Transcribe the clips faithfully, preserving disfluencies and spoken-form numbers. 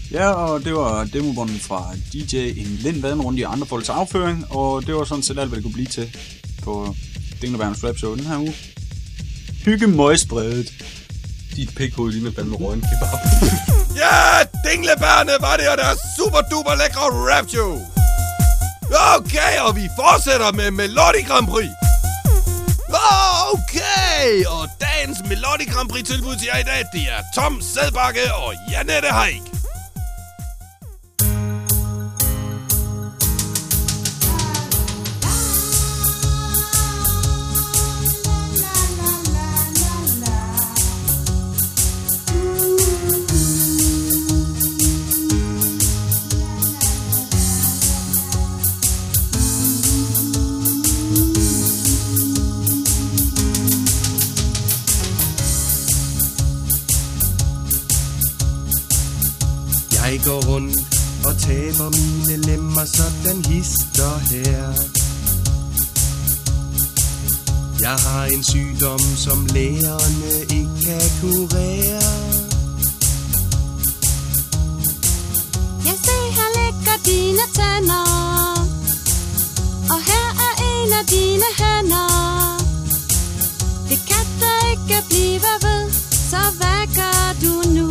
Ja, og det var demobånden fra D J en Lind Vaden rundt i andre folks afføring, og det var sådan set alt, hvad det kunne blive til på Dinglebærens Rap Show den her uge. Hygge møgspredet. Dit pikhoved lige med fandme røgen kebab. Ja, Dinglebærne var det, og der er super duper lækre rap show. Okay, og vi fortsætter med Melodi Grand Prix. Okay, og dagens Melodi Grand Prix tilbud til jer i dag, det er Tom Sædbakke og Janette Haik. Jeg går rundt og taber mine lemmer, sådan hister her. Jeg har en sygdom, som lægerne ikke kan kurere. Jeg ser, her ligger dine tænder, og her er en af dine hænder. Det kan da ikke blive ved, så hvad gør du nu?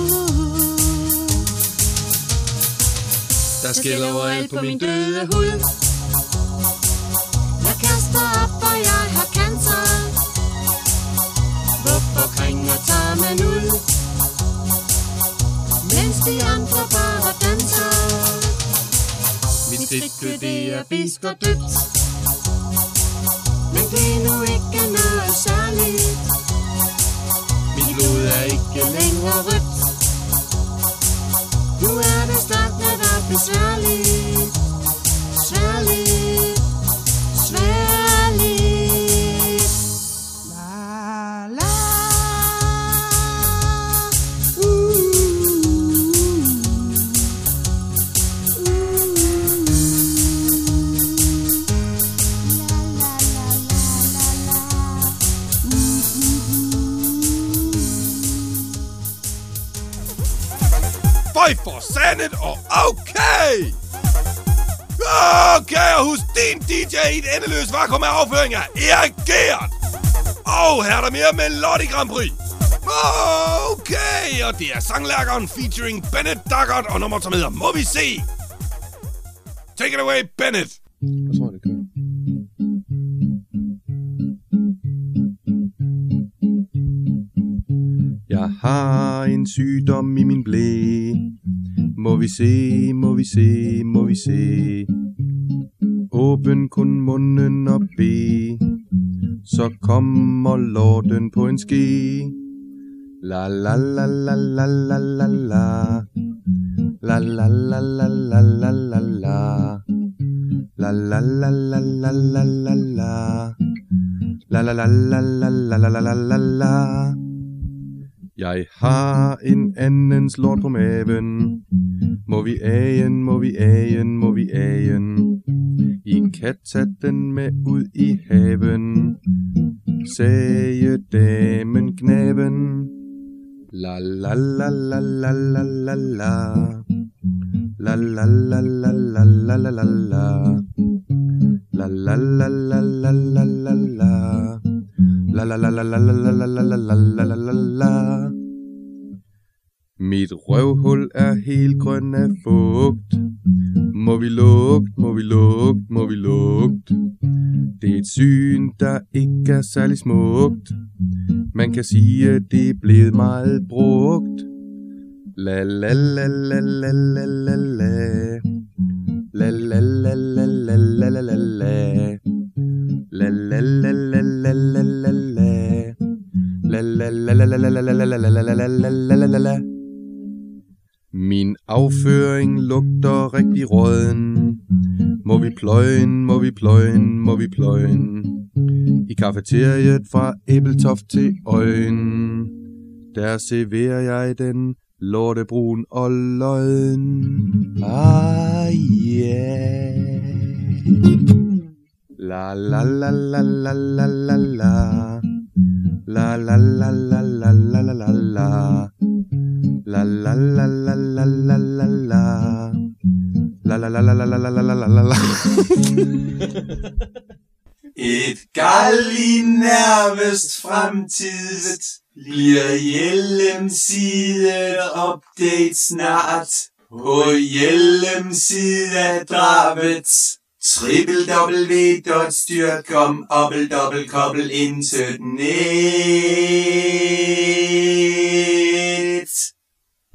Der skælder overalt på min døde hud. Jeg kaster op, og jeg har cancer. Hvorfor kringer tager man ud, mens de andre bare danser? Mit stykke, det er bist og dødt, men det er nu ikke noget særligt. mit blod er ikke længere rødt. Nu er det snart netop besværligt. Sværligt, sværligt. La la. Uh. Uh. La la la la la la. Føj for sandet og okay! Okay, og husk din D J i et endeløst vakuum af afføring er Erik Gert. Og her er der mere Melodi Grand Prix. Okay, og det er sanglærkeren featuring Bennett Daggert og nummer, som hedder Må vi se. Take it away, Bennett. Jeg tror, det kører. Jeg har en sygdom i min blæ. Må vi se, må vi se, må vi se. Åbn kun munden og be, så kommer lorten på en ske. La la la la la la la la. La la la la la la la la. La la la la la la la la. La la la la la la la la la la. Jeg har en andens lort på maven. Må vi agen, må vi agen, må vi agen. I kan tage den med ud i haven, sagde damen knaven. La la la la la la la la. La la la la la la la la la. La la la la la la la la. La la la la la la la la la la la la la. Mit røvhul er helt grøn af fugt. Må vi lugt, må vi lugt, må vi lugt. Det er et syn, der ikke er særlig smukt. Man kan sige, at det er blevet meget brugt. La la la la la la la la. La la la la la la la la la. La la la la la la la la. La la la la la la la la la la la la la. Min afføring lugter rigtig råden. Må vi pløjen, må vi pløjen, må vi pløjen. I kafeteriet fra Æbeltoft til Øjen, der serverer jeg den lortebrun og løgn. Ah yeah. La la la la la la la la. La la la la la la la la la. La la la la la la la la. La la la la la la la la la la la. Et gald i nærmest fremtid bliver hjemmeside update snart. På hjemmeside af drabet w w w punktum styrt punktum com obbel dobbelt kobbel internet.